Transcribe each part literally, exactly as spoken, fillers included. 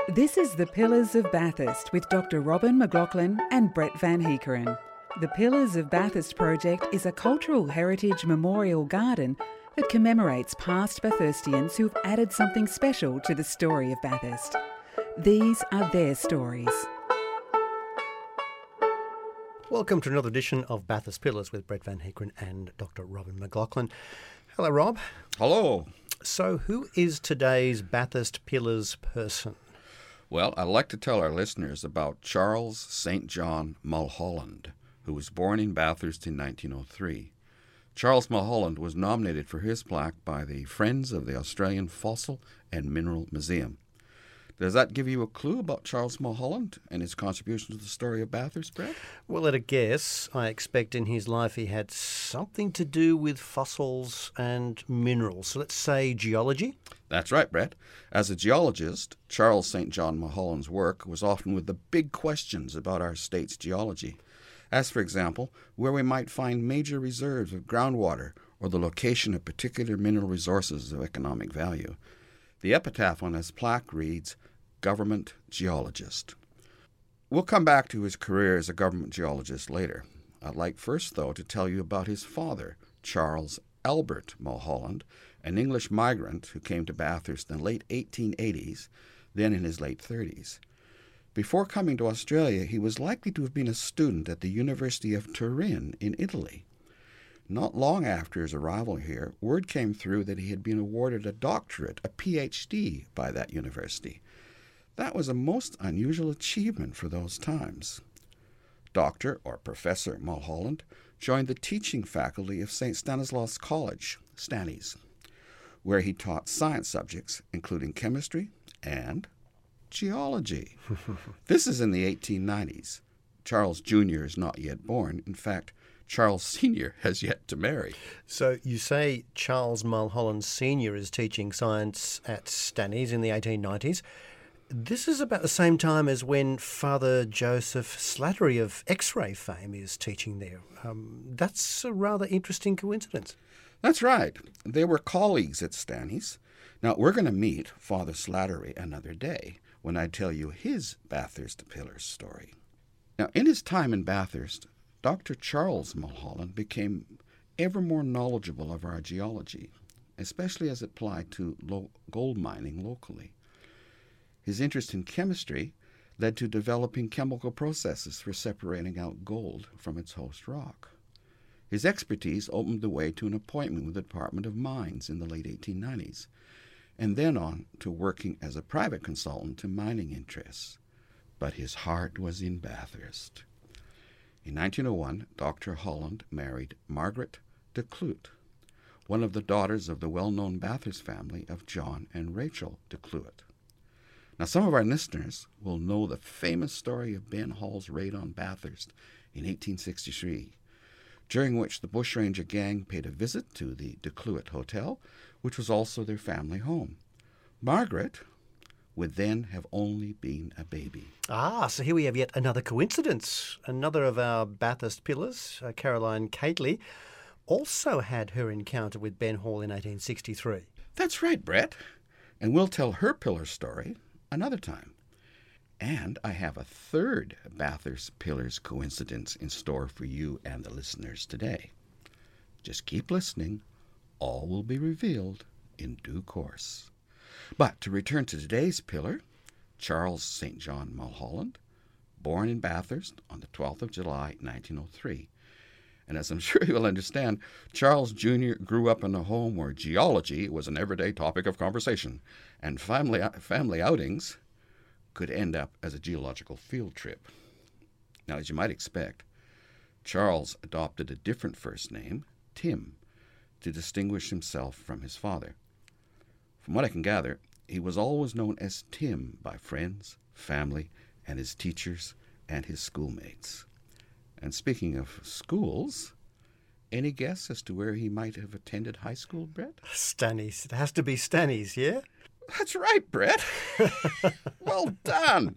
This is The Pillars of Bathurst with Doctor Robin McLaughlin and Brett Van Heekeren. The Pillars of Bathurst project is a cultural heritage memorial garden that commemorates past Bathurstians who've added something special to the story of Bathurst. These are their stories. Welcome to another edition of Bathurst Pillars with Brett Van Heekeren and Doctor Robin McLaughlin. Hello, Rob. Hello. So who is today's Bathurst Pillars person? Well, I'd like to tell our listeners about Charles Saint John Mulholland, who was born in Bathurst in nineteen oh three. Charles Mulholland was nominated for his plaque by the Friends of the Australian Fossil and Mineral Museum. Does that give you a clue about Charles Mulholland and his contribution to the story of Bathurst, Brett? Well, at a guess, I expect in his life he had something to do with fossils and minerals. So let's say geology? That's right, Brett. As a geologist, Charles Saint John Mulholland's work was often with the big questions about our state's geology. As, for example, where we might find major reserves of groundwater or the location of particular mineral resources of economic value. The epitaph on his plaque reads, Government Geologist. We'll come back to his career as a government geologist later. I'd like first, though, to tell you about his father, Charles Albert Mulholland, an English migrant who came to Bathurst in the late eighteen eighties, then in his late thirties. Before coming to Australia, he was likely to have been a student at the University of Turin in Italy. Not long after his arrival here, word came through that he had been awarded a doctorate, a P H D, by that university. That was a most unusual achievement for those times. Doctor or Professor Mulholland joined the teaching faculty of Saint Stanislaus College, Stannies, where he taught science subjects, including chemistry and geology. This is in the eighteen nineties. Charles Junior is not yet born. In fact, Charles Senior has yet to marry. So you say Charles Mulholland Senior is teaching science at Stannies in the eighteen nineties. This is about the same time as when Father Joseph Slattery of X-ray fame is teaching there. Um, that's a rather interesting coincidence. That's right. They were colleagues at Stannies. Now, we're going to meet Father Slattery another day when I tell you his Bathurst Pillars story. Now, in his time in Bathurst, Doctor Charles Mulholland became ever more knowledgeable of our geology, especially as it applied to lo- gold mining locally. His interest in chemistry led to developing chemical processes for separating out gold from its host rock. His expertise opened the way to an appointment with the Department of Mines in the late eighteen nineties, and then on to working as a private consultant to mining interests. But his heart was in Bathurst. In nineteen oh one, Doctor Holland married Margaret de Cluet, one of the daughters of the well-known Bathurst family of John and Rachel de Cluet. Now, some of our listeners will know the famous story of Ben Hall's raid on Bathurst in eighteen sixty-three, during which the bushranger gang paid a visit to the de Cluet Hotel, which was also their family home. Margaret would then have only been a baby. Ah, so here we have yet another coincidence. Another of our Bathurst pillars, uh, Caroline Cately, also had her encounter with Ben Hall in eighteen sixty-three. That's right, Brett. And we'll tell her pillar story another time. And I have a third Bathurst Pillars coincidence in store for you and the listeners today. Just keep listening. All will be revealed in due course. But to return to today's pillar, Charles Saint John Mulholland, born in Bathurst on the twelfth of July, nineteen oh three. And as I'm sure you'll understand, Charles Junior grew up in a home where geology was an everyday topic of conversation, and family family outings could end up as a geological field trip. Now, as you might expect, Charles adopted a different first name, Tim, to distinguish himself from his father. From what I can gather, he was always known as Tim by friends, family, and his teachers and his schoolmates. And speaking of schools, any guess as to where he might have attended high school, Brett? Stannies. It has to be Stannies, yeah? That's right, Brett. Well done.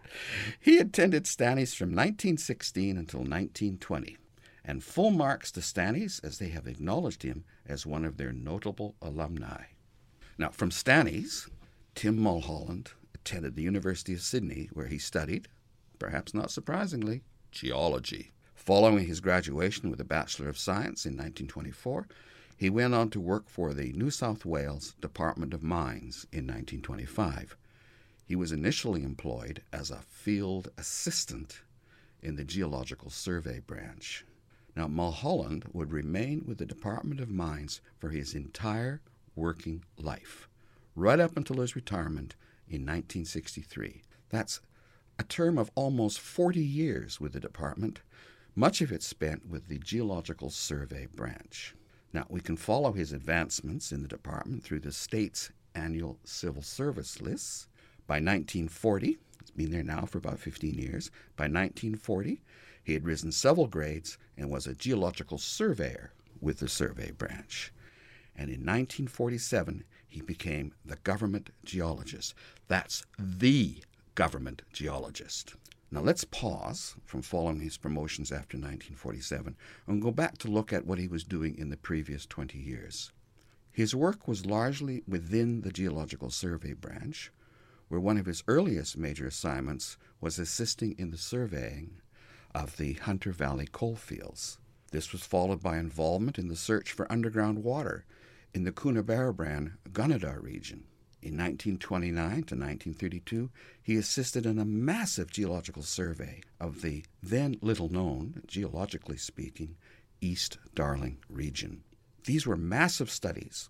He attended Stannies from nineteen sixteen until nineteen twenty, and full marks to Stannies as they have acknowledged him as one of their notable alumni. Now, from Stannies, Tim Mulholland attended the University of Sydney, where he studied, perhaps not surprisingly, geology. Following his graduation with a Bachelor of Science in nineteen twenty-four, he went on to work for the New South Wales Department of Mines in nineteen twenty-five. He was initially employed as a field assistant in the Geological Survey branch. Now, Mulholland would remain with the Department of Mines for his entire working life, right up until his retirement in nineteen sixty-three. That's a term of almost forty years with the department, much of it spent with the Geological Survey branch. Now, we can follow his advancements in the department through the state's annual civil service lists. By nineteen forty, he's been there now for about fifteen years, by nineteen forty, he had risen several grades and was a geological surveyor with the survey branch. And in nineteen forty-seven, he became the government geologist. That's the government geologist. Now let's pause from following his promotions after nineteen forty-seven and go back to look at what he was doing in the previous twenty years. His work was largely within the Geological Survey branch, where one of his earliest major assignments was assisting in the surveying of the Hunter Valley coalfields. This was followed by involvement in the search for underground water in the Coonabarabran Gunnedah region. In nineteen twenty-nine to nineteen thirty-two, he assisted in a massive geological survey of the then little-known, geologically speaking, East Darling region. These were massive studies,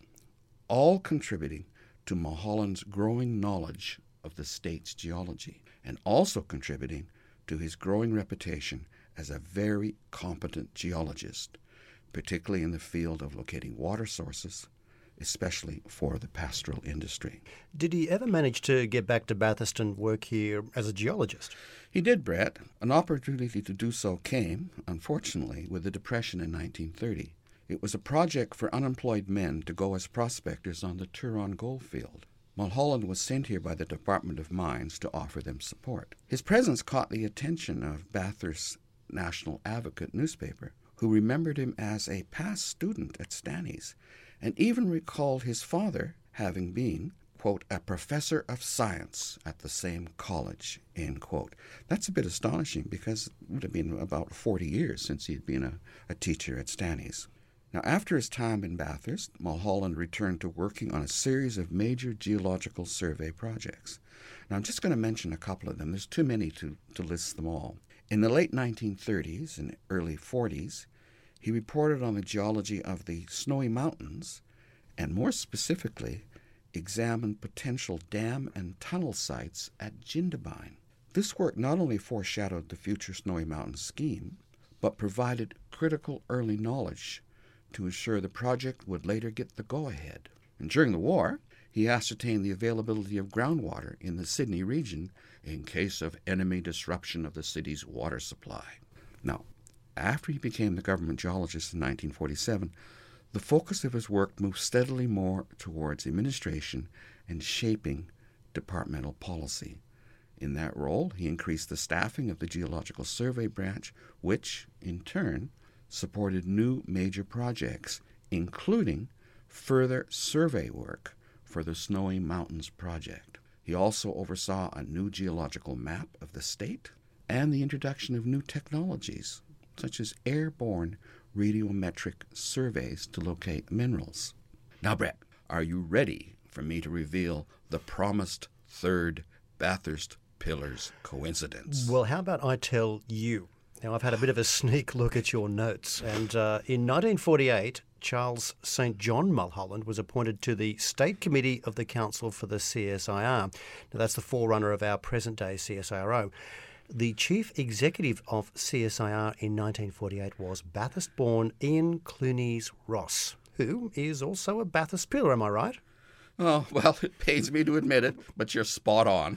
all contributing to Mulholland's growing knowledge of the state's geology, and also contributing to his growing reputation as a very competent geologist, particularly in the field of locating water sources, especially for the pastoral industry. Did he ever manage to get back to Bathurst and work here as a geologist? He did, Brett. An opportunity to do so came, unfortunately, with the Depression in nineteen thirty. It was a project for unemployed men to go as prospectors on the Turon goldfield. Mulholland was sent here by the Department of Mines to offer them support. His presence caught the attention of Bathurst's National Advocate newspaper, who remembered him as a past student at Stanley's, and even recalled his father having been, quote, a professor of science at the same college, end quote. That's a bit astonishing because it would have been about forty years since he'd been a, a teacher at Stanley's. Now, after his time in Bathurst, Mulholland returned to working on a series of major geological survey projects. Now, I'm just going to mention a couple of them. There's too many to, to list them all. In the late nineteen thirties and early forties, he reported on the geology of the Snowy Mountains and, more specifically, examined potential dam and tunnel sites at Jindabyne. This work not only foreshadowed the future Snowy Mountains scheme, but provided critical early knowledge to ensure the project would later get the go-ahead. And during the war, he ascertained the availability of groundwater in the Sydney region in case of enemy disruption of the city's water supply. Now, after he became the government geologist in nineteen forty-seven, the focus of his work moved steadily more towards administration and shaping departmental policy. In that role, he increased the staffing of the Geological Survey branch, which, in turn, supported new major projects, including further survey work for the Snowy Mountains project. He also oversaw a new geological map of the state and the introduction of new technologies, such as airborne radiometric surveys to locate minerals. Now, Brett, are you ready for me to reveal the promised third Bathurst Pillars coincidence? Well, how about I tell you? Now, I've had a bit of a sneak look at your notes, and uh, in nineteen forty-eight, Charles Saint John Mulholland was appointed to the State Committee of the Council for the C S I R. Now, that's the forerunner of our present-day C S I R O. The chief executive of C S I R in nineteen forty-eight was Bathurst-born Ian Clunies Ross, who is also a Bathurst pillar, am I right? Oh, well, it pains me to admit it, but you're spot on.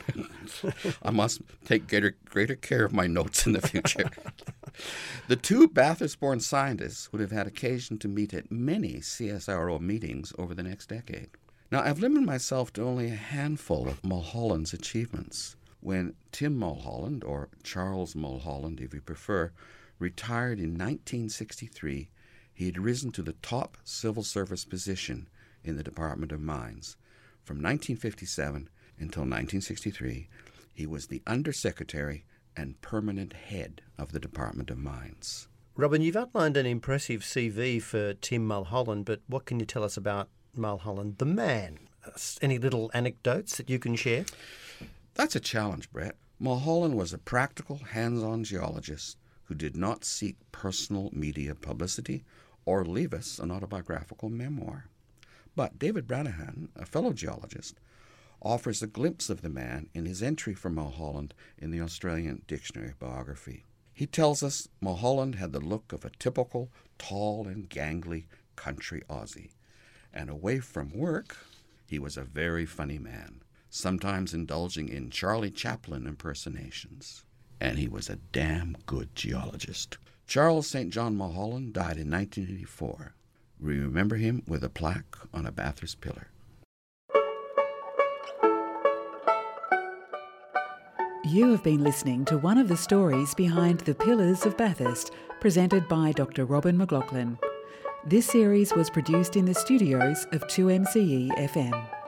I must take greater, greater care of my notes in the future. The two Bathurst-born scientists would have had occasion to meet at many C S I R O meetings over the next decade. Now, I've limited myself to only a handful of Mulholland's achievements. When Tim Mulholland, or Charles Mulholland if you prefer, retired in nineteen sixty-three, he had risen to the top civil service position in the Department of Mines. From nineteen fifty-seven, Until nineteen sixty-three, he was the Undersecretary and permanent head of the Department of Mines. Robin, you've outlined an impressive C V for Tim Mulholland, but what can you tell us about Mulholland, the man? Any little anecdotes that you can share? That's a challenge, Brett. Mulholland was a practical, hands-on geologist who did not seek personal media publicity or leave us an autobiographical memoir. But David Branahan, a fellow geologist, offers a glimpse of the man in his entry for Mulholland in the Australian Dictionary Biography. He tells us Mulholland had the look of a typical, tall and gangly country Aussie. And away from work, he was a very funny man, sometimes indulging in Charlie Chaplin impersonations. And he was a damn good geologist. Charles Saint John Mulholland died in nineteen eighty-four. We remember him with a plaque on a Bathurst pillar. You have been listening to one of the stories behind The Pillars of Bathurst, presented by Doctor Robin McLaughlin. This series was produced in the studios of two M C E F M.